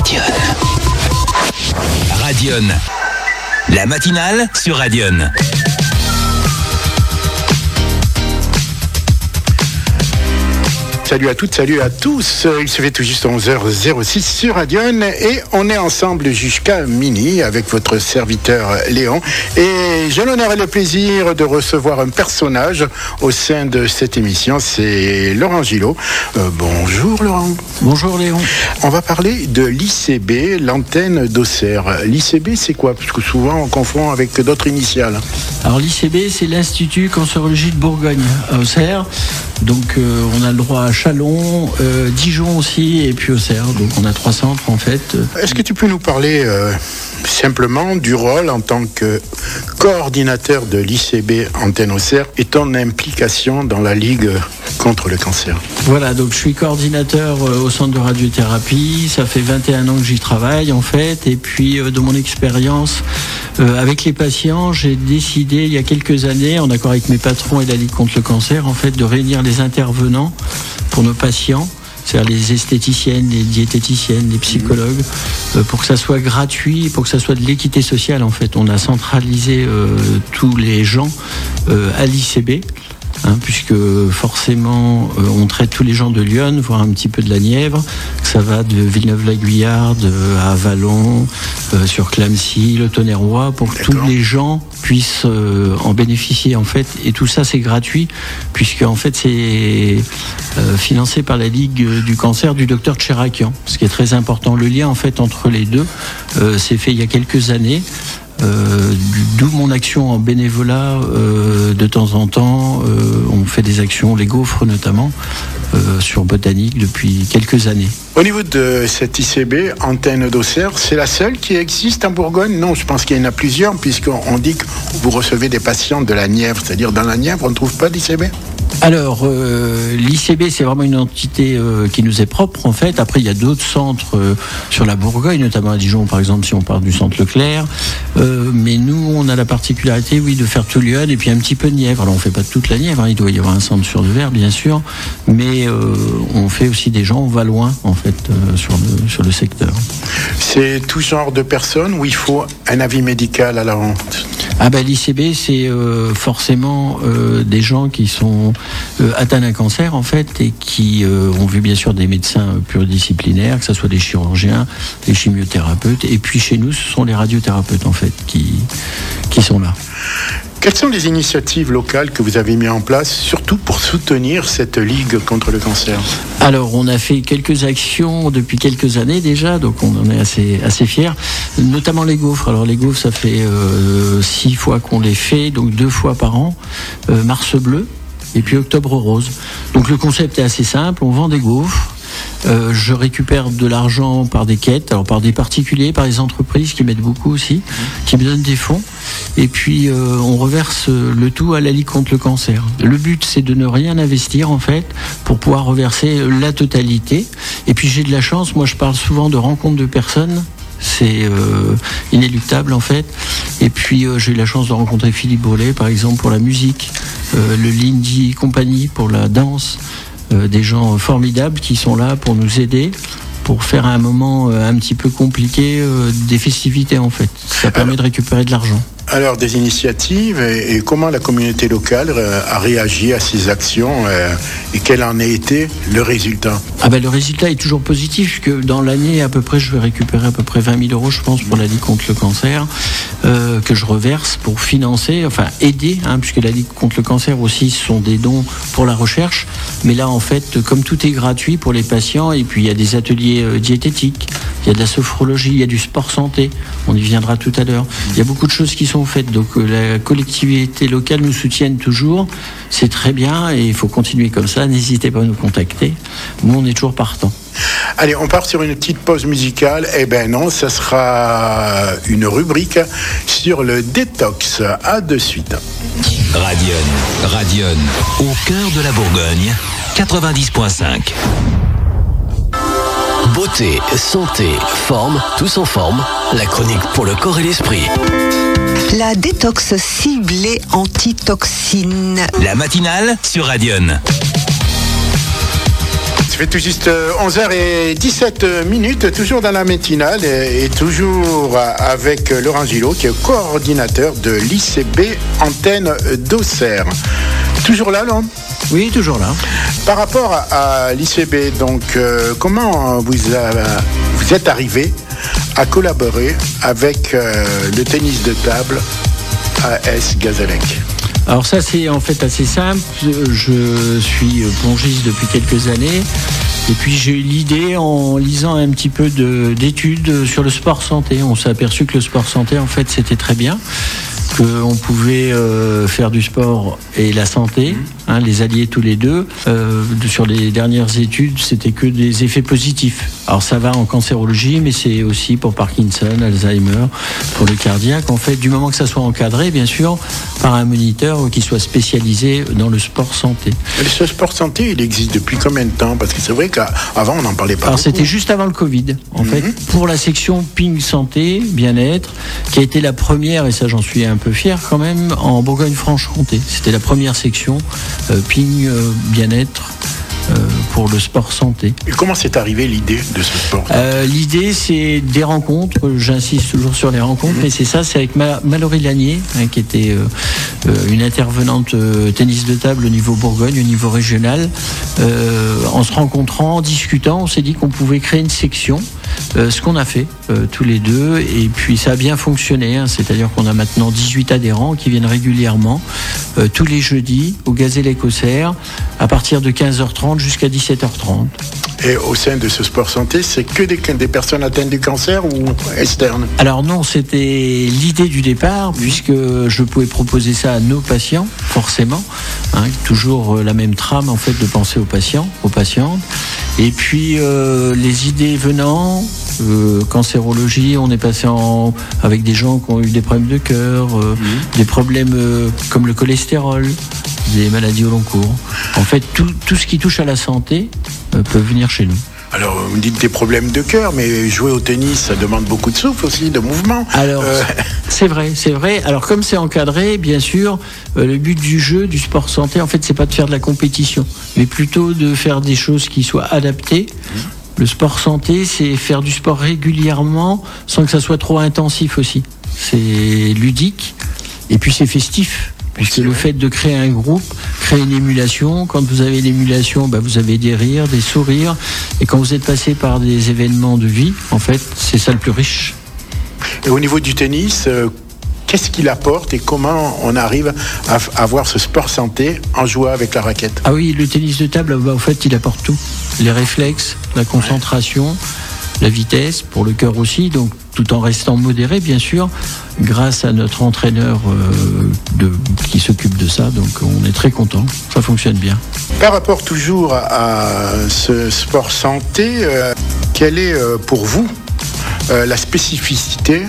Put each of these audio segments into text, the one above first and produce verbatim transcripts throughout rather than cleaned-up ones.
Radion. Radion. La matinale sur Radion. Salut à toutes, salut à tous. Il se fait tout juste onze heures six sur Radion et on est ensemble jusqu'à minuit avec votre serviteur Léon. Et j'ai l'honneur et le plaisir de recevoir un personnage au sein de cette émission, c'est Laurent Gillot. Euh, bonjour Laurent. Bonjour Léon. On va parler de l'I C B, l'antenne d'Auxerre. L'I C B c'est quoi? Parce que souvent on confond avec d'autres initiales. Alors l'I C B c'est l'Institut Cancérologie de Bourgogne à Auxerre. Donc euh, on a le droit à Chalon, euh, Dijon aussi et puis Auxerre. Donc on a trois centres en fait. Est-ce que tu peux nous parler euh, simplement du rôle en tant que coordinateur de l'I C B Antenne Auxerre et ton implication dans la Ligue contre le cancer? Voilà, donc je suis coordinateur euh, au centre de radiothérapie. Ça fait vingt et un ans que j'y travaille en fait. Et puis euh, de mon expérience euh, avec les patients, j'ai décidé il y a quelques années, en accord avec mes patrons et la Ligue contre le cancer, en fait, de réunir les intervenants pour nos patients, c'est-à-dire les esthéticiennes, les diététiciennes, les psychologues, euh, pour que ça soit gratuit, pour que ça soit de l'équité sociale en fait. On a centralisé euh, tous les gens euh, à l'I C B. Hein, puisque forcément euh, on traite tous les gens de Lyon, voire un petit peu de la Nièvre. Ça va de Villeneuve-la-Guyarde euh, à Vallon, euh, sur Clamecy, le Tonnerrois, pour que tous les gens puissent euh, en bénéficier en fait. Et tout ça c'est gratuit, puisque en fait c'est euh, financé par la Ligue du cancer du docteur Tcherakian, ce qui est très important. Le lien en fait entre les deux euh, s'est fait il y a quelques années. Euh, d'où mon action en bénévolat. Euh, de temps en temps euh, on fait des actions, les gaufres notamment, euh, sur Botanique depuis quelques années. Au niveau de cette I C B, Antenne d'Auxerre, c'est la seule qui existe en Bourgogne? Non, je pense qu'il y en a plusieurs, puisqu'on dit que vous recevez des patients de la Nièvre, c'est-à-dire dans la Nièvre, on ne trouve pas d'I C B? Alors, euh, l'I C B, c'est vraiment une entité euh, qui nous est propre, en fait. Après, il y a d'autres centres euh, sur la Bourgogne, notamment à Dijon, par exemple, si on parle du centre Leclerc. Euh, mais nous, on a la particularité, oui, de faire tout Lyon et puis un petit peu de Nièvre. Alors, on ne fait pas toute la Nièvre, hein, il doit y avoir un centre sur le Ver, bien sûr. Mais euh, on fait aussi des gens, on va loin, en fait, euh, sur, le, sur le secteur. C'est tout genre de personnes où il faut un avis médical à la honte? Ah ben, l'I C B, c'est euh, forcément euh, des gens qui sont euh, atteints d'un cancer en fait et qui euh, ont vu bien sûr des médecins pluridisciplinaires, que ce soit des chirurgiens, des chimiothérapeutes, et puis chez nous ce sont les radiothérapeutes en fait qui, qui sont là. Quelles sont les initiatives locales que vous avez mises en place, surtout pour soutenir cette Ligue contre le cancer? Alors, on a fait quelques actions depuis quelques années déjà, donc on en est assez, assez fiers, notamment les gaufres. Alors, les gaufres, ça fait euh, six fois qu'on les fait, donc deux fois par an, euh, mars bleu et puis octobre rose. Donc, le concept est assez simple, on vend des gaufres. Euh, je récupère de l'argent par des quêtes, alors par des particuliers, par des entreprises qui m'aident beaucoup aussi, qui me donnent des fonds, et puis euh, on reverse le tout à la Ligue contre le cancer. Le but c'est de ne rien investir en fait, pour pouvoir reverser la totalité. Et puis j'ai de la chance, moi je parle souvent de rencontres de personnes, c'est euh, inéluctable en fait. Et puis euh, j'ai eu la chance de rencontrer Philippe Brelet par exemple pour la musique, euh, le Lindy Company pour la danse. Euh, des gens formidables qui sont là pour nous aider, pour faire un moment euh, un petit peu compliqué euh, des festivités en fait. Ça permet de récupérer de l'argent. Alors des initiatives et, et comment la communauté locale euh, a réagi à ces actions euh, et quel en a été le résultat? Ah ben le résultat est toujours positif, que dans l'année à peu près je vais récupérer à peu près vingt mille euros je pense pour la Ligue contre le cancer, euh, que je reverse pour financer, enfin aider, hein, puisque la Ligue contre le cancer aussi sont des dons pour la recherche, mais là en fait comme tout est gratuit pour les patients, et puis il y a des ateliers euh, diététiques, il y a de la sophrologie, il y a du sport santé, on y viendra tout à l'heure, il y a beaucoup de choses qui sont faites, donc euh, la collectivité locale nous soutienne toujours, c'est très bien et il faut continuer comme ça, n'hésitez pas à nous contacter, nous on est toujours partants. Allez, on part sur une petite pause musicale. Eh ben non, ça sera une rubrique sur le détox. À de suite. Radion, Radion, au cœur de la Bourgogne, quatre-vingt-dix virgule cinq. Beauté, santé, forme, tous en forme. La chronique pour le corps et l'esprit. La détox ciblée antitoxine. La matinale sur Radion. Ça fait tout juste onze heures dix-sept minutes, toujours dans la matinale et, et toujours avec Laurent Gillot, qui est coordinateur de l'I C B Antenne d'Auxerre. Toujours là, Laurent ? Oui, toujours là. Par rapport à, à l'I C B, donc, euh, comment vous, a, vous êtes arrivé à collaborer avec euh, le tennis de table A S Gazélec ? Alors ça, c'est en fait assez simple. Je suis plongiste depuis quelques années. Et puis j'ai eu l'idée, en lisant un petit peu de, d'études sur le sport santé, on s'est aperçu que le sport santé, en fait, c'était très bien, qu'on pouvait euh, faire du sport et la santé, hein, les allier tous les deux. Euh, sur les dernières études, c'était que des effets positifs. Alors ça va en cancérologie, mais c'est aussi pour Parkinson, Alzheimer, pour le cardiaque. En fait, du moment que ça soit encadré, bien sûr, par un moniteur qui soit spécialisé dans le sport santé. Le sport santé, il existe depuis combien de temps ? Parce que c'est vrai qu'avant, on n'en parlait pas. Alors beaucoup. C'était juste avant le Covid, en mm-hmm. fait, pour la section Ping Santé, Bien-être, qui a été la première, et ça j'en suis un peu fier quand même, en Bourgogne-Franche-Comté. C'était la première section euh, Ping euh, Bien-être. Euh, pour le sport santé. Et comment c'est arrivé l'idée de ce sport ? euh, L'idée, c'est des rencontres. J'insiste toujours sur les rencontres, mmh. mais c'est ça, c'est avec Ma- Mallory Lanier, hein, qui était euh, euh, une intervenante euh, tennis de table au niveau Bourgogne, au niveau régional. Euh, en se rencontrant, en discutant, on s'est dit qu'on pouvait créer une section. Euh, ce qu'on a fait euh, tous les deux, et puis ça a bien fonctionné, hein, c'est-à-dire qu'on a maintenant dix-huit adhérents qui viennent régulièrement euh, tous les jeudis au Gazélec-Auxerre à partir de quinze heures trente jusqu'à dix-sept heures trente. Et au sein de ce sport santé, c'est que des, des personnes atteintes du cancer ou externes ? Alors non, c'était l'idée du départ, puisque je pouvais proposer ça à nos patients, forcément, hein, toujours la même trame en fait de penser aux patients, aux patientes. Et puis euh, les idées venant, euh, cancérologie, on est passé en, avec des gens qui ont eu des problèmes de cœur, euh, mmh. des problèmes euh, comme le cholestérol, des maladies au long cours. En fait, tout, tout ce qui touche à la santé euh, peut venir chez nous. Alors, vous me dites des problèmes de cœur, mais jouer au tennis, ça demande beaucoup de souffle aussi, de mouvement. Alors, euh... c'est vrai, c'est vrai. Alors, comme c'est encadré, bien sûr, euh, le but du jeu, du sport santé, en fait, c'est pas de faire de la compétition, mais plutôt de faire des choses qui soient adaptées. Mmh. Le sport santé, c'est faire du sport régulièrement, sans que ça soit trop intensif aussi. C'est ludique, et puis c'est festif. Puisque le fait de créer un groupe, créer une émulation, quand vous avez l'émulation, bah vous avez des rires, des sourires, et quand vous êtes passé par des événements de vie, en fait, c'est ça le plus riche. Et au niveau du tennis, euh, qu'est-ce qu'il apporte et comment on arrive à avoir ce sport santé en jouant avec la raquette ? Ah oui, le tennis de table, bah, en fait, il apporte tout. Les réflexes, la concentration, ouais. la vitesse, pour le cœur aussi, donc tout en restant modéré, bien sûr, grâce à notre entraîneur euh, de, qui s'occupe de ça. Donc on est très content, ça fonctionne bien. Par rapport toujours à ce sport santé, euh, quelle est euh, pour vous euh, la spécificité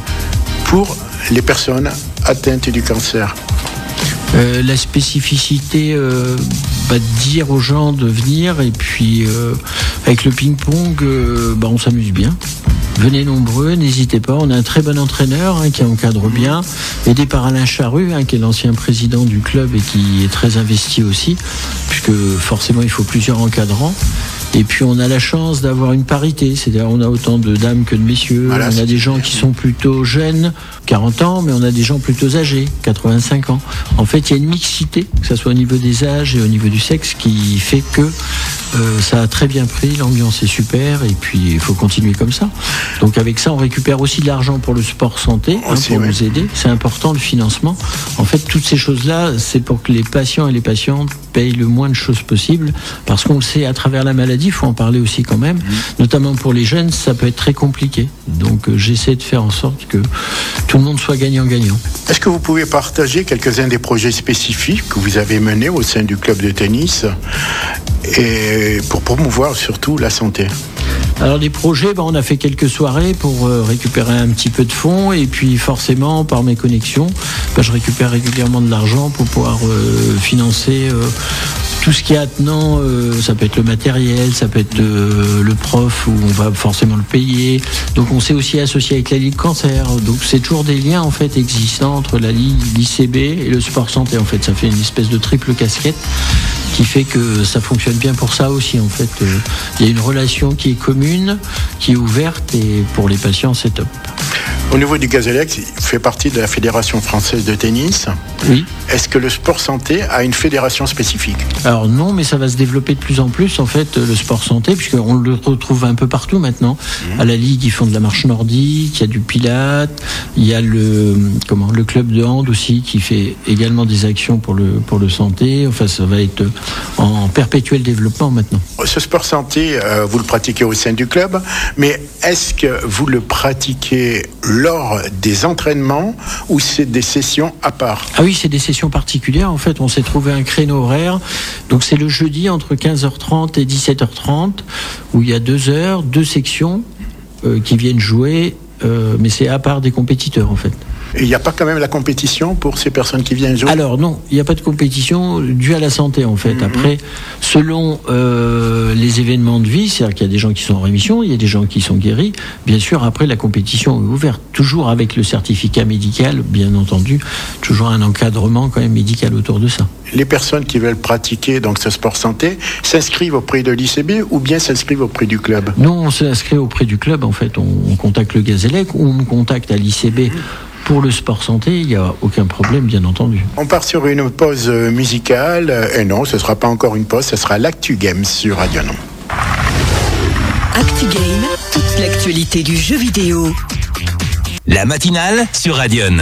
pour les personnes atteintes du cancer ? Euh, la spécificité, euh, bah, dire aux gens de venir, et puis euh, avec le ping-pong, euh, bah, on s'amuse bien. Venez nombreux, n'hésitez pas. On a un très bon entraîneur hein, qui encadre bien, aidé par Alain Charru, hein, qui est l'ancien président du club et qui est très investi aussi, puisque forcément il faut plusieurs encadrants. Et puis on a la chance d'avoir une parité, c'est-à-dire on a autant de dames que de messieurs. Voilà, on a des gens qui sont plutôt jeunes, quarante ans, mais on a des gens plutôt âgés, quatre-vingt-cinq ans. En fait, il y a une mixité, que ce soit au niveau des âges et au niveau du sexe, qui fait que euh, ça a très bien pris, l'ambiance est super, et puis il faut continuer comme ça. Donc avec ça, on récupère aussi de l'argent pour le sport santé, hein, aussi, pour oui. nous aider. C'est important, le financement. En fait, toutes ces choses-là, c'est pour que les patients et les patientes payent le moins de choses possible, parce qu'on le sait, à travers la maladie, il faut en parler aussi quand même, mmh. notamment pour les jeunes, ça peut être très compliqué. Donc euh, j'essaie de faire en sorte que tout le monde soit gagnant-gagnant. Est-ce que vous pouvez partager quelques-uns des projets spécifiques que vous avez menés au sein du club de tennis et pour promouvoir surtout la santé ? Alors les projets, ben, on a fait quelques soirées pour euh, récupérer un petit peu de fonds, et puis forcément par mes connexions, ben, je récupère régulièrement de l'argent pour pouvoir euh, financer euh, tout ce qui est attenant, euh, ça peut être le matériel, ça peut être euh, le prof où on va forcément le payer. Donc on s'est aussi associé avec la Ligue Cancer. Donc c'est toujours des liens en fait existants entre la Ligue, l'I C B et le sport santé. En fait, ça fait une espèce de triple casquette qui fait que ça fonctionne bien pour ça aussi. En fait, euh, il y a une relation qui est commune, qui est ouverte, et pour les patients, c'est top. Au niveau du Gazélec, il fait partie de la Fédération française de tennis. Oui. Est-ce que le sport santé a une fédération spécifique ? Alors non, mais ça va se développer de plus en plus, en fait, le sport santé, puisqu'on le retrouve un peu partout maintenant. Mmh. À la Ligue, ils font de la marche nordique, il y a du pilate, il y a le, comment, le club de hand aussi, qui fait également des actions pour le, pour le santé. Enfin, ça va être en perpétuel développement maintenant. Ce sport santé, euh, vous le pratiquez au sein du club, mais est-ce que vous le pratiquez lors des entraînements ou c'est des sessions à part ? Ah oui, c'est des sessions particulières. En fait, on s'est trouvé un créneau horaire. Donc, c'est le jeudi entre quinze heures trente et dix-sept heures trente où il y a deux heures, deux sections euh, qui viennent jouer, euh, mais c'est à part des compétiteurs en fait. Et il n'y a pas quand même la compétition pour ces personnes qui viennent jouer ? Alors non, il n'y a pas de compétition due à la santé en fait. Mm-hmm. Après, selon euh, les événements de vie, c'est-à-dire qu'il y a des gens qui sont en rémission, il y a des gens qui sont guéris. Bien sûr, après la compétition est ouverte, toujours avec le certificat médical, bien entendu, toujours un encadrement quand même médical autour de ça. Les personnes qui veulent pratiquer donc ce sport santé s'inscrivent auprès de l'I C B ou bien s'inscrivent auprès du club ? Non, on s'inscrit auprès du club en fait. On, on contacte le Gazélec ou on me contacte à l'I C B. Mm-hmm. Pour le sport santé, il n'y a aucun problème, bien entendu. On part sur une pause musicale. Et non, ce ne sera pas encore une pause, ce sera l'Actu Game sur Radion. Actu Game, toute l'actualité du jeu vidéo. La matinale sur Radion.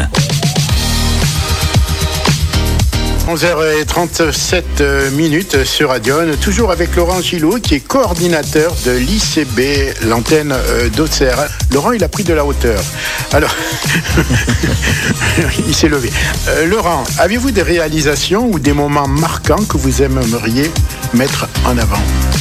onze heures trente-sept minutes sur Radion, toujours avec Laurent Gillot qui est coordinateur de l'I C B, l'antenne d'Auxerre. Laurent, il a pris de la hauteur. Alors, il s'est levé. Euh, Laurent, avez-vous des réalisations ou des moments marquants que vous aimeriez mettre en avant ?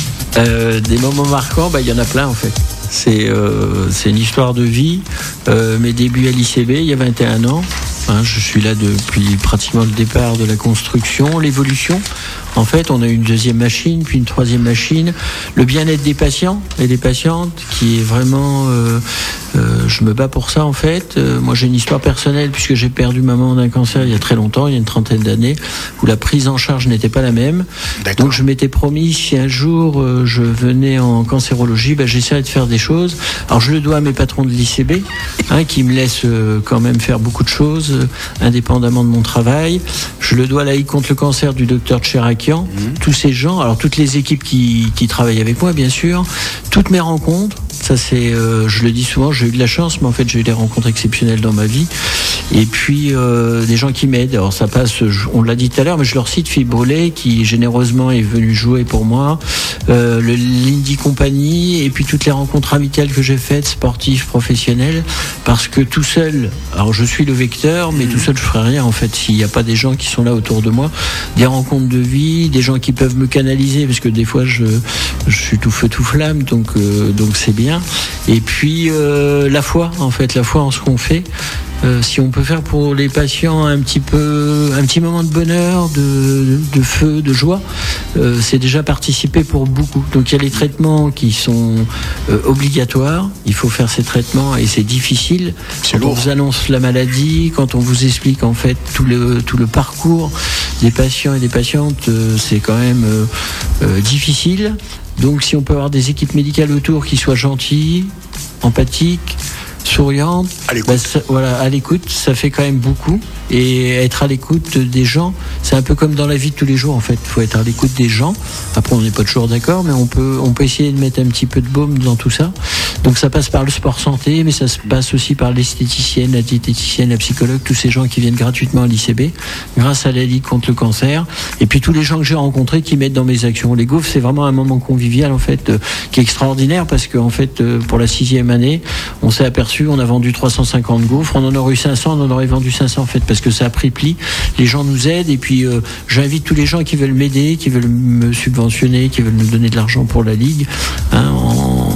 euh, Des moments marquants, bah, il y en a plein en fait. C'est, euh, c'est une histoire de vie. Euh, mes débuts à l'I C B, il y a vingt et un ans. Hein, je suis là depuis pratiquement le départ de la construction, l'évolution. En fait, on a une deuxième machine, puis une troisième machine. Le bien-être des patients et des patientes, qui est vraiment... Euh, euh, je me bats pour ça, en fait. Euh, moi, j'ai une histoire personnelle, puisque j'ai perdu maman d'un cancer il y a très longtemps, il y a une trentaine d'années, où la prise en charge n'était pas la même. D'accord. Donc, je m'étais promis, si un jour euh, je venais en cancérologie, ben, j'essaierais de faire des choses. Alors, je le dois à mes patrons de l'I C B, hein, qui me laissent euh, quand même faire beaucoup de choses, euh, indépendamment de mon travail. Je le dois à la Ligue contre le cancer du docteur Tcherakian. Mmh. Tous ces gens, alors toutes les équipes qui, qui travaillent avec moi, bien sûr, toutes mes rencontres, ça c'est, euh, je le dis souvent, j'ai eu de la chance, mais en fait j'ai eu des rencontres exceptionnelles dans ma vie. Et puis euh, des gens qui m'aident. Alors ça passe, on l'a dit tout à l'heure, mais je leur cite Philippe Brûlé qui généreusement est venu jouer pour moi, euh, le l'Indy Company, et puis toutes les rencontres amicales que j'ai faites, sportives, professionnelles, parce que tout seul, alors je suis le vecteur, mais mmh. tout seul je ferai rien en fait s'il n'y a pas des gens qui sont là autour de moi, des rencontres de vie, des gens qui peuvent me canaliser, parce que des fois je, je suis tout feu tout flamme, donc euh, donc c'est bien. Et puis euh, la foi, en fait, la foi en ce qu'on fait. Euh, si on peut faire pour les patients un petit peu, un petit moment de bonheur, de, de feu, de joie, euh, c'est déjà participer pour beaucoup. Donc il y a les traitements qui sont euh, obligatoires. Il faut faire ces traitements et c'est difficile. C'est quand lourd. on vous annonce la maladie, quand on vous explique en fait tout le tout le parcours des patients et des patientes, euh, c'est quand même euh, euh, difficile. Donc si on peut avoir des équipes médicales autour qui soient gentilles, empathiques, souriante, à l'écoute. Bah, ça, voilà, à l'écoute, ça fait quand même beaucoup. Et être à l'écoute des gens, c'est un peu comme dans la vie de tous les jours en fait. Il faut être à l'écoute des gens. Après, on n'est pas toujours d'accord, mais on peut, on peut essayer de mettre un petit peu de baume dans tout ça. Donc ça passe par le sport santé, mais ça se passe aussi par l'esthéticienne, la diététicienne, la psychologue, tous ces gens qui viennent gratuitement à l'I C B, grâce à la Ligue contre le cancer. Et puis tous les gens que j'ai rencontrés qui m'aident dans mes actions. Les gaufres, c'est vraiment un moment convivial en fait, euh, qui est extraordinaire parce que en fait, euh, pour la sixième année, on s'est aperçu, on a vendu trois cent cinquante gaufres, on en aurait eu cinq cents, on en aurait vendu cinq cents en fait, parce que ça a pris pli. Les gens nous aident et puis euh, j'invite tous les gens qui veulent m'aider, qui veulent me subventionner, qui veulent nous donner de l'argent pour la Ligue, hein, en,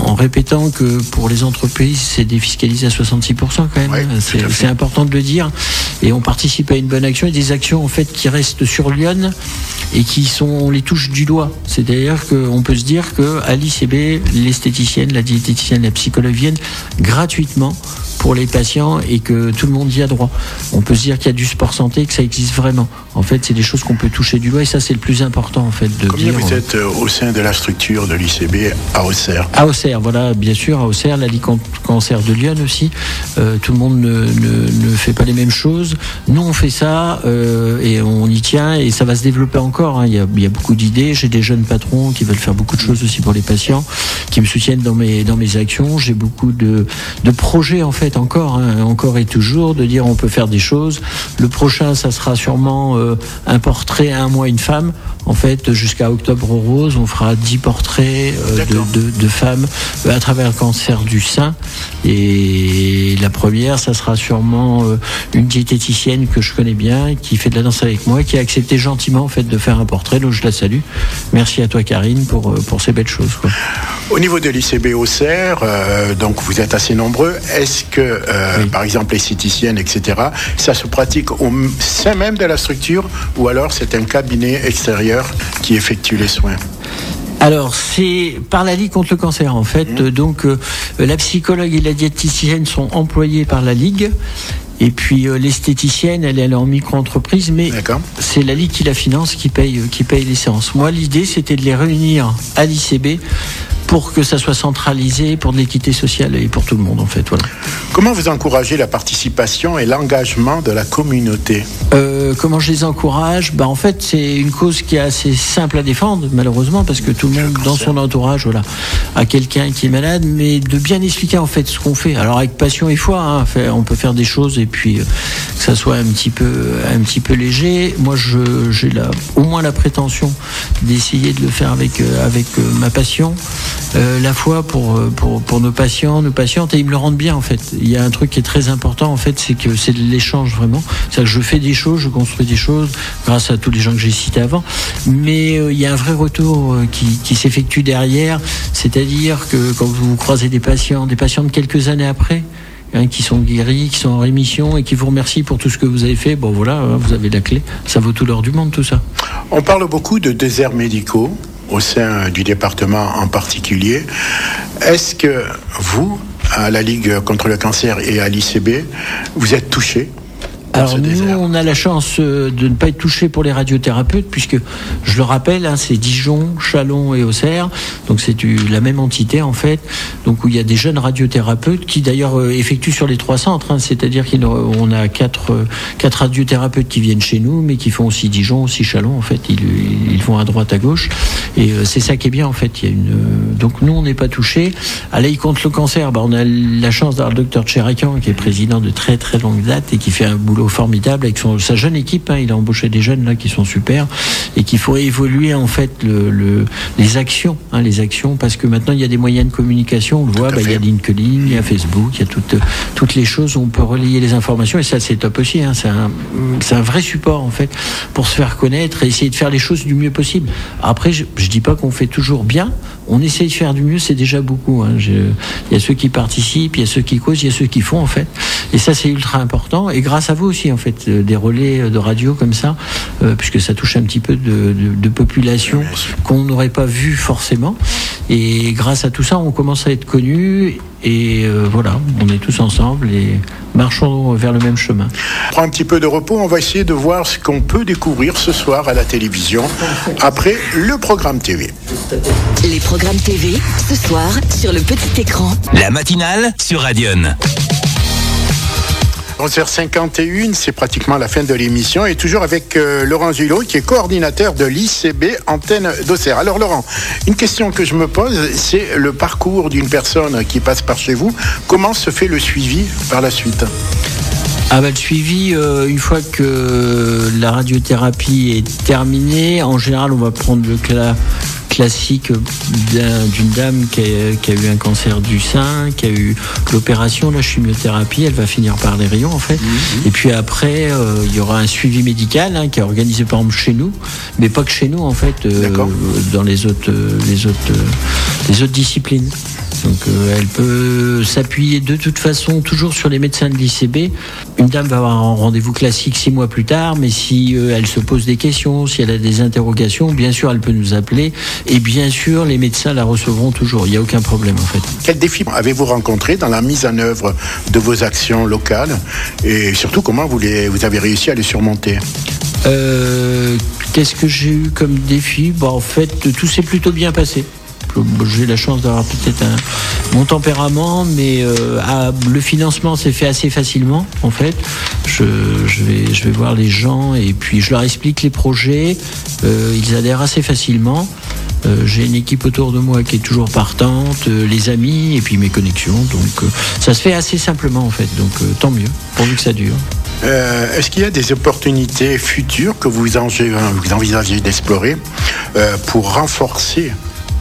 en répétant que pour les entreprises, c'est défiscalisé à soixante-six pour cent quand même. Oui, c'est, c'est important de le dire. Et on participe à une bonne action et des actions en fait qui restent sur Lyon et qui sont, on les touche du doigt. C'est-à-dire qu'on peut se dire qu'à l'I C B, l'esthéticienne, la diététicienne, la psychologue viennent gratuitement pour les patients et que tout le monde y a droit. On peut se dire qu'il y a du sport santé, que ça existe vraiment. En fait, c'est des choses qu'on peut toucher du doigt et ça, c'est le plus important en fait de Combien dire. Vous êtes euh, au sein de la structure de l'I C B à Auxerre? À Auxerre, voilà, bien sûr, à Auxerre, la Ligue contre le cancer de Lyon aussi. Euh, tout le monde ne, ne, ne fait pas les mêmes choses. Nous, on fait ça euh, et on y tient et ça va se développer encore. Hein. Il y a, il y a beaucoup d'idées. J'ai des jeunes patrons qui veulent faire beaucoup de choses aussi pour les patients, qui me soutiennent dans mes dans mes actions. J'ai beaucoup de de projets en fait encore, hein, encore et toujours, de dire on peut faire des choses. Le prochain, ça sera sûrement euh, un portrait, un mois, une femme. En fait, jusqu'à Octobre Rose, on fera dix portraits euh, de, de, de femmes euh, à travers le cancer du sein. Et la première, ça sera sûrement euh, une diététicienne que je connais bien, qui fait de la danse avec moi, qui a accepté gentiment en fait de faire un portrait. Donc je la salue. Merci à toi, Karine, pour euh, pour ces belles choses, quoi. Au niveau de l'I C B Auxerre, euh, donc vous êtes assez nombreux. Est-ce que, euh, oui. par exemple, l'esthéticienne, et cetera, ça se pratique au sein même de la structure ou alors c'est un cabinet extérieur qui effectue les soins? Alors, c'est par la Ligue contre le cancer, en fait. Mmh. Donc, euh, la psychologue et la diététicienne sont employées par la Ligue. Et puis, euh, l'esthéticienne, elle, elle est en micro-entreprise, mais D'accord. c'est la Ligue qui la finance, qui paye, qui paye les séances. Moi, l'idée, c'était de les réunir à l'I C B pour que ça soit centralisé, pour de l'équité sociale et pour tout le monde, en fait. Voilà. Comment vous encouragez la participation et l'engagement de la communauté? euh, Comment je les encourage? Bah, en fait, c'est une cause qui est assez simple à défendre, malheureusement, parce que tout le monde, dans son entourage, voilà, a quelqu'un qui est malade, mais de bien expliquer, en fait, ce qu'on fait. Alors, avec passion et foi, hein, on peut faire des choses et puis euh, que ça soit un petit peu, un petit peu léger. Moi, je, j'ai la, au moins la prétention d'essayer de le faire avec, euh, avec euh, ma passion. Euh, la foi pour, pour, pour nos patients, nos patientes, et ils me le rendent bien en fait. Il y a un truc qui est très important en fait, c'est que c'est de l'échange vraiment. C'est-à-dire que je fais des choses, je construis des choses grâce à tous les gens que j'ai cités avant, mais euh, il y a un vrai retour euh, qui, qui s'effectue derrière, c'est-à-dire que quand vous croisez des patients, des patients de quelques années après, hein, qui sont guéris, qui sont en rémission et qui vous remercient pour tout ce que vous avez fait, bon voilà, hein, vous avez la clé, ça vaut tout l'or du monde tout ça. On parle beaucoup de déserts médicaux au sein du département en particulier. Est-ce que vous, à la Ligue contre le cancer et à l'I C B, vous êtes touchés? Alors nous, on a la chance de ne pas être touchés pour les radiothérapeutes, puisque, je le rappelle, hein, c'est Dijon, Châlons et Auxerre, donc c'est la même entité en fait, donc où il y a des jeunes radiothérapeutes qui d'ailleurs euh, effectuent sur les trois centres, hein, c'est-à-dire qu'on a quatre, euh, quatre radiothérapeutes qui viennent chez nous, mais qui font aussi Dijon, aussi Châlons, en fait, ils, ils vont à droite, à gauche, et euh, c'est ça qui est bien en fait. Il y a une, euh, donc nous, on n'est pas touchés. À la Ligue contre le cancer, bah, on a la chance d'avoir le docteur Tcherakian, qui est président de très très longue date et qui fait un boulot formidable avec son, sa jeune équipe, hein, il a embauché des jeunes là qui sont super et qui feraient évoluer en fait le, le, les actions, hein, les actions, parce que maintenant il y a des moyens de communication, on le voit, bah, il y a LinkedIn, il y a Facebook, il y a toutes, toutes les choses où on peut relayer les informations et ça c'est top aussi, hein, c'est un, c'est un vrai support en fait pour se faire connaître et essayer de faire les choses du mieux possible. Après je, je dis pas qu'on fait toujours bien, on essaye de faire du mieux, c'est déjà beaucoup, hein. Je, il y a ceux qui participent, il y a ceux qui causent, il y a ceux qui font en fait, et ça c'est ultra important et grâce à vous aussi en fait, des relais de radio comme ça, euh, puisque ça touche un petit peu de, de, de population qu'on n'aurait pas vu forcément, et grâce à tout ça on commence à être connus et euh, voilà, on est tous ensemble et marchons vers le même chemin. On prend un petit peu de repos, on va essayer de voir ce qu'on peut découvrir ce soir à la télévision après le programme T V. Les programmes T V ce soir sur le petit écran. La matinale sur Radion. onze heures cinquante et un, c'est pratiquement la fin de l'émission et toujours avec euh, Laurent Gillot qui est coordinateur de l'I C B Antenne d'Auxerre. Alors Laurent, une question que je me pose, c'est le parcours d'une personne qui passe par chez vous. Comment se fait le suivi par la suite ? Ah bah, le suivi, euh, une fois que la radiothérapie est terminée, en général on va prendre le cas classique d'un, d'une dame qui a, qui a eu un cancer du sein, qui a eu l'opération, la chimiothérapie, elle va finir par les rayons en fait. Mmh. Et puis après, euh, il y aura un suivi médical hein, qui est organisé par exemple chez nous, mais pas que chez nous en fait, euh, dans les autres, les autres, les autres disciplines. Donc euh, elle peut s'appuyer de toute façon toujours sur les médecins de l'I C B. Une dame va avoir un rendez-vous classique six mois plus tard, mais si euh, elle se pose des questions, si elle a des interrogations, bien sûr elle peut nous appeler et bien sûr les médecins la recevront toujours. Il n'y a aucun problème en fait. Quels défis avez-vous rencontrés dans la mise en œuvre de vos actions locales et surtout comment vous, les, vous avez réussi à les surmonter? Euh, qu'est-ce que j'ai eu comme défi? Bon, en fait, tout s'est plutôt bien passé. J'ai la chance d'avoir peut-être un, mon tempérament, mais euh, à, le financement s'est fait assez facilement, en fait. Je, je, vais, je vais voir les gens et puis je leur explique les projets. Euh, ils adhèrent assez facilement. Euh, j'ai une équipe autour de moi qui est toujours partante, euh, les amis et puis mes connexions. Donc euh, ça se fait assez simplement, en fait. Donc euh, tant mieux, pourvu que ça dure. Euh, est-ce qu'il y a des opportunités futures que vous, envisagez, vous envisagez d'explorer euh, pour renforcer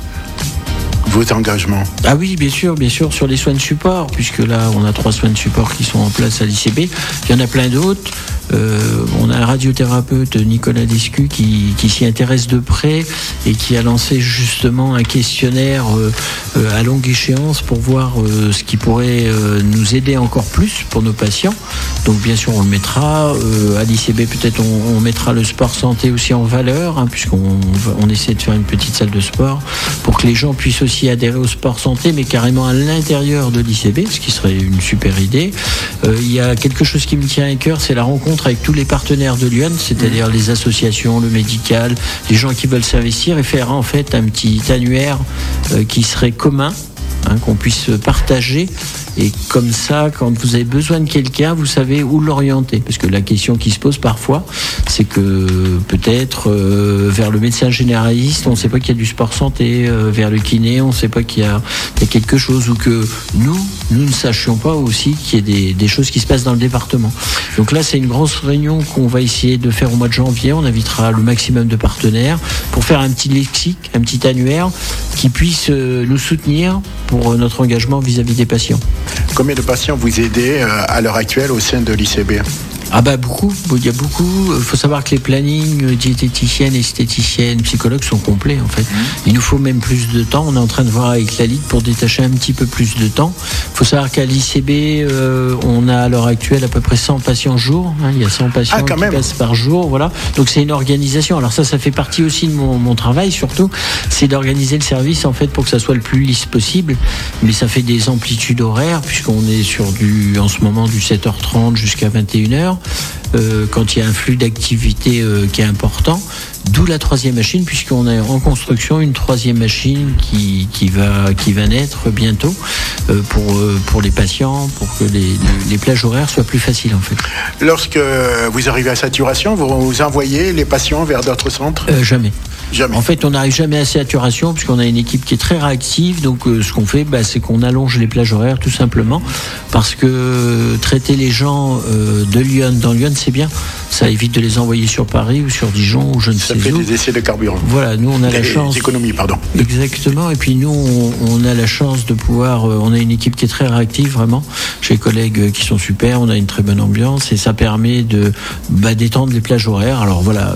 vos engagements? Ah oui, bien sûr, bien sûr, sur les soins de support, puisque là, on a trois soins de support qui sont en place à l'I C B. Il y en a plein d'autres. Euh, on a un radiothérapeute, Nicolas Descu, qui, qui s'y intéresse de près et qui a lancé justement un questionnaire euh, euh, à longue échéance pour voir euh, ce qui pourrait euh, nous aider encore plus pour nos patients. Donc bien sûr, on le mettra. Euh, à l'I C B, peut-être on, on mettra le sport santé aussi en valeur, hein, puisqu'on on essaie de faire une petite salle de sport pour que les gens puissent aussi adhérer au sport santé, mais carrément à l'intérieur de l'I C B, ce qui serait une super idée. Euh, il y a quelque chose qui me tient à cœur, c'est la rencontre avec tous les partenaires de Lyon, c'est-à-dire les associations, le médical, les gens qui veulent s'investir et faire en fait un petit annuaire euh, qui serait commun, hein, qu'on puisse partager. Et comme ça, quand vous avez besoin de quelqu'un, vous savez où l'orienter. Parce que la question qui se pose parfois, c'est que peut-être euh, vers le médecin généraliste, on ne sait pas qu'il y a du sport santé, euh, vers le kiné, on ne sait pas qu'il y a, il y a quelque chose, ou que nous, nous ne sachions pas aussi qu'il y a des, des choses qui se passent dans le département. Donc là, c'est une grosse réunion qu'on va essayer de faire au mois de janvier. On invitera le maximum de partenaires pour faire un petit lexique, un petit annuaire qui puisse euh, nous soutenir pour euh, notre engagement vis-à-vis des patients. Combien de patients vous aidez euh, à l'heure actuelle au sein de l'I C B? Ah bah beaucoup, il y a beaucoup. Il faut savoir que les plannings diététiciennes, esthéticiennes, psychologues sont complets en fait. Il nous faut même plus de temps. On est en train de voir avec la Ligue pour détacher un petit peu plus de temps. Il faut savoir qu'à l'I C B, euh, on a à l'heure actuelle à peu près cent patients jour. Hein, il y a cent patients ah, qui même. passent par jour. Voilà. Donc c'est une organisation. Alors ça, ça fait partie aussi de mon, mon travail surtout. C'est d'organiser le service en fait pour que ça soit le plus lisse possible. Mais ça fait des amplitudes horaires puisqu'on est sur du, en ce moment du sept heures trente jusqu'à vingt et une heures. Euh, quand il y a un flux d'activité euh, qui est important, d'où la troisième machine, puisqu'on a en construction une troisième machine qui, qui, va, qui va naître bientôt euh, pour, euh, pour les patients, pour que les, les plages horaires soient plus faciles en fait. Lorsque vous arrivez à saturation, vous, vous envoyez les patients vers d'autres centres? euh, Jamais. Jamais. En fait, on n'arrive jamais à saturation puisqu'on a une équipe qui est très réactive. Donc, euh, ce qu'on fait, bah, c'est qu'on allonge les plages horaires tout simplement parce que euh, traiter les gens euh, de Lyon dans Lyon, c'est bien. Ça évite de les envoyer sur Paris ou sur Dijon ou je ne Ça sais fait où. des essais de carburant. Voilà, nous on a des la chance. économies, pardon. Exactement. Et puis nous, on, on a la chance de pouvoir. Euh, on a une équipe qui est très réactive, vraiment. J'ai des collègues euh, qui sont super. On a une très bonne ambiance et ça permet de bah, d'étendre les plages horaires. Alors voilà,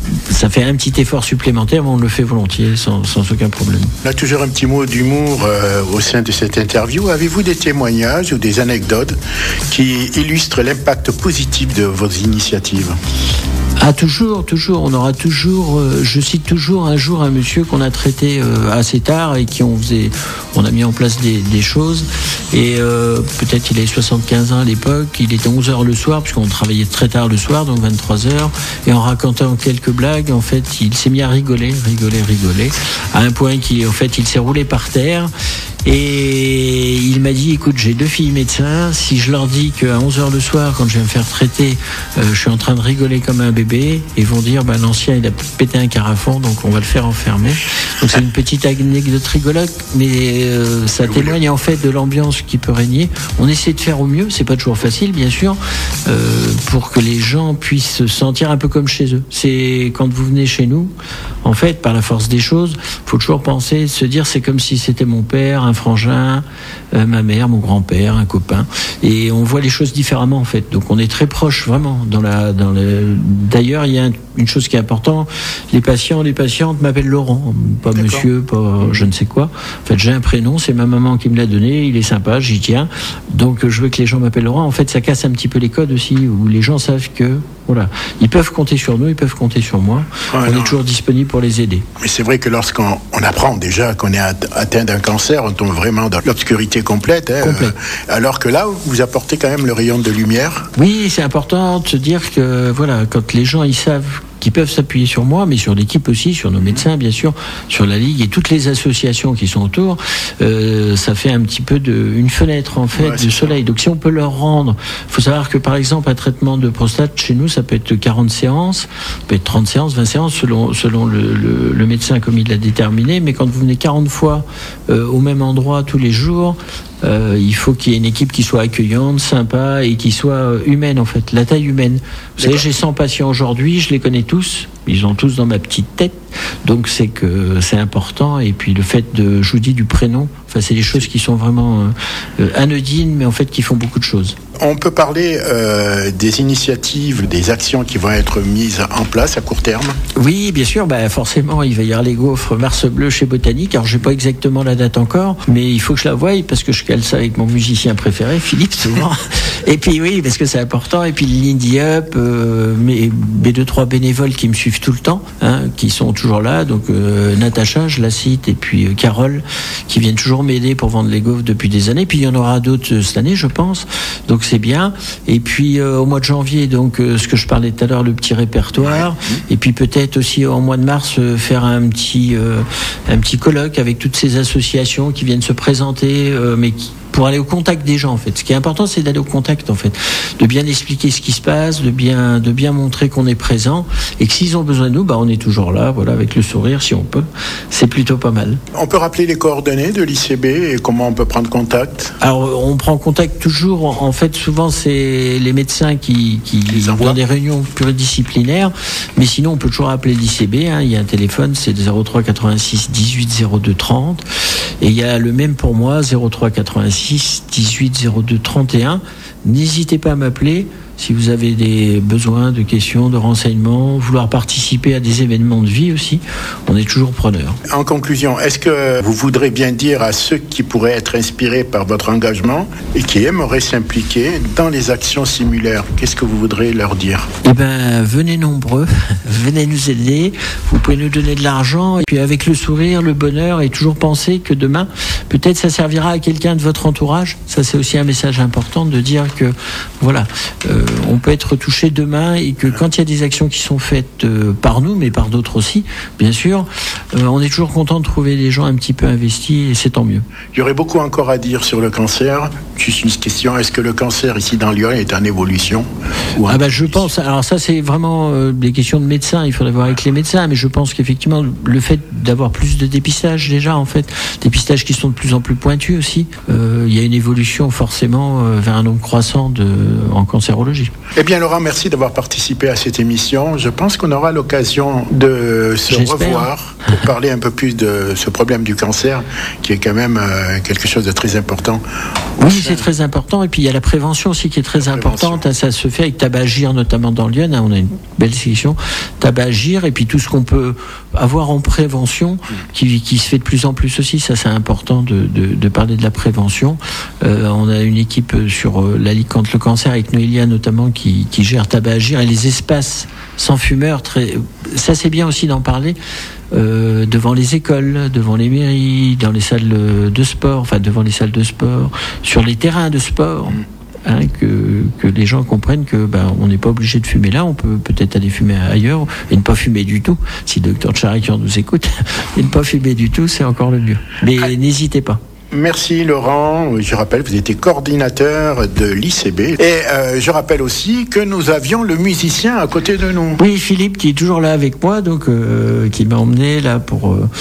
ça fait un petit effort supplémentaire, mais on le fait volontiers, sans, sans aucun problème. Là, toujours un petit mot d'humour euh, au sein de cette interview. Avez-vous des témoignages ou des anecdotes qui illustrent l'impact positif de vos initiatives? Ah, toujours, toujours. On aura toujours, euh, je cite toujours un jour un monsieur qu'on a traité euh, assez tard et qui on faisait, on a mis en place des, des choses. Et euh, peut-être il avait soixante-quinze ans à l'époque. Il était onze heures le soir, puisqu'on travaillait très tard le soir, donc vingt-trois heures. Et en racontant quelques blagues, en fait, il s'est mis à rigoler, rigoler, rigoler. À un point qu'il, en fait, il s'est roulé par terre. Et il m'a dit, écoute, j'ai deux filles médecins, si je leur dis qu'à onze heures le soir, quand je vais me faire traiter, euh, je suis en train de rigoler comme un bébé, ils vont dire, bah, l'ancien, il a pété un carafon, donc on va le faire enfermer. Donc c'est une petite anecdote rigolote, mais euh, ça témoigne en fait de l'ambiance qui peut régner. On essaie de faire au mieux, c'est pas toujours facile, bien sûr, euh, pour que les gens puissent se sentir un peu comme chez eux. C'est quand vous venez chez nous, en fait, par la force des choses, faut toujours penser, se dire, c'est comme si c'était mon père, un frangin, euh, ma mère, mon grand-père, un copain, et on voit les choses différemment en fait. Donc on est très proche vraiment dans la, dans le. D'ailleurs, il y a un, une chose qui est importante, les patients, les patientes m'appellent Laurent, pas D'accord. monsieur, pas je ne sais quoi. En fait, j'ai un prénom, c'est ma maman qui me l'a donné, il est sympa, j'y tiens. Donc, je veux que les gens m'appellent Laurent. En fait, ça casse un petit peu les codes aussi, où les gens savent que, voilà, ils peuvent compter sur nous, ils peuvent compter sur moi. Ouais, on non. est toujours disponible pour les aider. Mais c'est vrai que lorsqu'on on apprend déjà qu'on est atteint d'un cancer, on tombe vraiment dans l'obscurité complète. Hein, Complète. Euh, alors que là, vous apportez quand même le rayon de lumière. Oui, c'est important de se dire que, voilà, quand les gens, ils savent qui peuvent s'appuyer sur moi, mais sur l'équipe aussi, sur nos médecins, bien sûr, sur la Ligue et toutes les associations qui sont autour, euh, ça fait un petit peu de, une fenêtre, en fait, ouais, de soleil. Ça. Donc, si on peut leur rendre, il faut savoir que, par exemple, un traitement de prostate, chez nous, ça peut être quarante séances, ça peut être trente séances, vingt séances, selon, selon le, le, le médecin comme il l'a déterminé, mais quand vous venez quarante fois euh, au même endroit tous les jours, Euh, il faut qu'il y ait une équipe qui soit accueillante, sympa et qui soit humaine, en fait, la taille humaine. Vous savez, j'ai cent patients aujourd'hui, je les connais tous, ils ont tous dans ma petite tête, donc c'est que c'est important. Et puis le fait de, je vous dis, du prénom, enfin c'est des choses qui sont vraiment euh, anodines, mais en fait qui font beaucoup de choses. On peut parler euh, des initiatives, des actions qui vont être mises en place à court terme. Oui, bien sûr, bah forcément, il va y avoir les gaufres Mars Bleu chez Botanique. Alors, je n'ai pas exactement la date encore, mais il faut que je la voie parce que je cale ça avec mon musicien préféré, Philippe, souvent. Et puis oui, parce que c'est important. Et puis l'Indie Up, euh, mes B deux trois bénévoles qui me suivent tout le temps, hein, qui sont toujours là. Donc euh, Natacha, je la cite, et puis euh, Carole, qui viennent toujours m'aider pour vendre les gaufres depuis des années. Puis il y en aura d'autres euh, cette année, je pense. Donc c'est bien. Et puis euh, au mois de janvier, donc euh, ce que je parlais tout à l'heure, le petit répertoire. Ouais. Et puis peut-être aussi au mois de mars euh, faire un petit euh, un petit colloque avec toutes ces associations qui viennent se présenter, euh, mais qui pour aller au contact des gens, en fait. Ce qui est important, c'est d'aller au contact, en fait. De bien expliquer ce qui se passe, de bien, de bien montrer qu'on est présent, et que s'ils ont besoin de nous, bah, on est toujours là, voilà, avec le sourire, si on peut. C'est plutôt pas mal. On peut rappeler les coordonnées de l'I C B et comment on peut prendre contact? Alors, on prend contact toujours, en fait, souvent, c'est les médecins qui, qui ont des réunions pluridisciplinaires, mais sinon, on peut toujours appeler l'I C B, hein. Il y a un téléphone, c'est zéro trois quatre-vingt-six dix-huit zéro deux trente, et il y a le même pour moi, zéro trois quatre-vingt-six dix-huit zéro deux trente et un. N'hésitez pas à m'appeler si vous avez des besoins de questions, de renseignements, vouloir participer à des événements de vie aussi, on est toujours preneur. En conclusion, est-ce que vous voudrez bien dire à ceux qui pourraient être inspirés par votre engagement et qui aimeraient s'impliquer dans les actions similaires, qu'est-ce que vous voudrez leur dire? Eh bien, venez nombreux, venez nous aider, vous pouvez nous donner de l'argent, et puis avec le sourire, le bonheur, et toujours penser que demain, peut-être ça servira à quelqu'un de votre entourage. Ça, c'est aussi un message important de dire que, voilà, euh, on peut être touché demain et que quand il y a des actions qui sont faites euh, par nous, mais par d'autres aussi, bien sûr, euh, on est toujours content de trouver des gens un petit peu investis et c'est tant mieux. Il y aurait beaucoup encore à dire sur le cancer. Juste une question, est-ce que le cancer ici dans Lyon est en évolution ou en Ah bah je pense, alors ça c'est vraiment euh, des questions de médecins, il faudrait voir avec les médecins, mais je pense qu'effectivement le fait d'avoir plus de dépistage déjà en fait, dépistages qui sont de plus en plus pointus aussi, euh, il y a une évolution forcément euh, vers un nombre croissant de, en cancérologie. Eh bien Laurent, merci d'avoir participé à cette émission. Je pense qu'on aura l'occasion de se J'espère. revoir pour parler un peu plus de ce problème du cancer qui est quand même euh, quelque chose de très important. Oui, c'est très important. Et puis il y a la prévention aussi qui est très importante. Ça se fait avec Tabagir, notamment dans Lyon. On a une belle section Tabagir et puis tout ce qu'on peut avoir en prévention qui, qui se fait de plus en plus aussi. Ça, c'est important de, de, de parler de la prévention. Euh, on a une équipe sur la Ligue contre le cancer avec Noélia notamment qui, qui gère Tabagir et les espaces sans fumeurs. Très, ça, c'est bien aussi d'en parler. Euh, devant les écoles, devant les mairies, dans les salles de sport, enfin devant les salles de sport, sur les terrains de sport, hein, que, que les gens comprennent que ben, on n'est pas obligé de fumer là, on peut peut-être aller fumer ailleurs et ne pas fumer du tout. Si le docteur Chariquian nous écoute, et ne pas fumer du tout, c'est encore le mieux. Mais ah. n'hésitez pas. Merci Laurent, je rappelle vous étiez coordinateur de l'I C B et euh, je rappelle aussi que nous avions le musicien à côté de nous. Oui, Philippe qui est toujours là avec moi, donc euh, qui m'a emmené là pour, euh, pour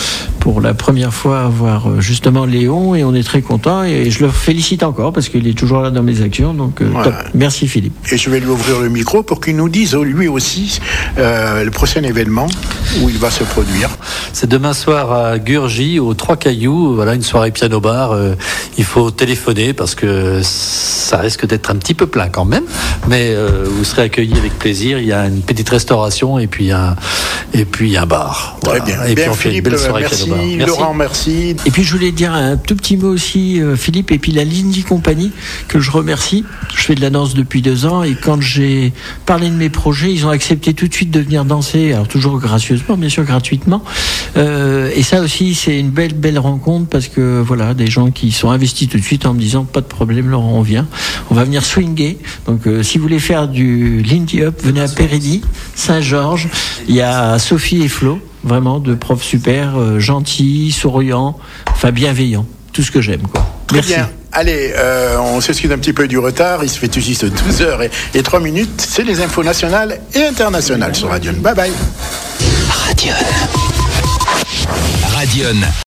pour la première fois avoir euh, justement Léon et on est très content et je le félicite encore parce qu'il est toujours là dans mes actions. Donc euh, voilà. Top. Merci Philippe. Et je vais lui ouvrir le micro pour qu'il nous dise lui aussi euh, le prochain événement où il va se produire. C'est demain soir à Gurgy, aux Trois Cailloux. Voilà, une soirée piano-bar. Euh, il faut téléphoner parce que ça risque d'être un petit peu plein quand même. Mais euh, vous serez accueillis avec plaisir. Il y a une petite restauration et puis un, et puis un bar. Voilà. Très bien. Et bien puis on fait Philippe, une belle soirée merci. piano-bar. Merci. Laurent, merci. Et puis je voulais dire un tout petit mot aussi, euh, Philippe, et puis la Lindy Company, que je remercie. Je fais de la danse depuis deux ans et quand j'ai parlé de mes projets, ils ont accepté tout de suite de venir danser, alors toujours gracieusement, bien sûr, gratuitement. Euh, et ça aussi, c'est une belle, belle rencontre parce que voilà, des gens qui sont investis tout de suite en me disant pas de problème, Laurent, on vient. On va venir swinguer. Donc euh, si vous voulez faire du Lindy Hop, venez à Pérédy, Saint-Georges. Il y a Sophie et Flo. Vraiment, deux profs super, euh, gentils, souriants, enfin bienveillants. Tout ce que j'aime, quoi. Très Merci. bien. Allez, euh, on s'excuse un petit peu du retard. Il se fait tout juste douze heures et trois minutes. C'est les infos nationales et internationales sur Radion. Bye bye. Radion. Radion.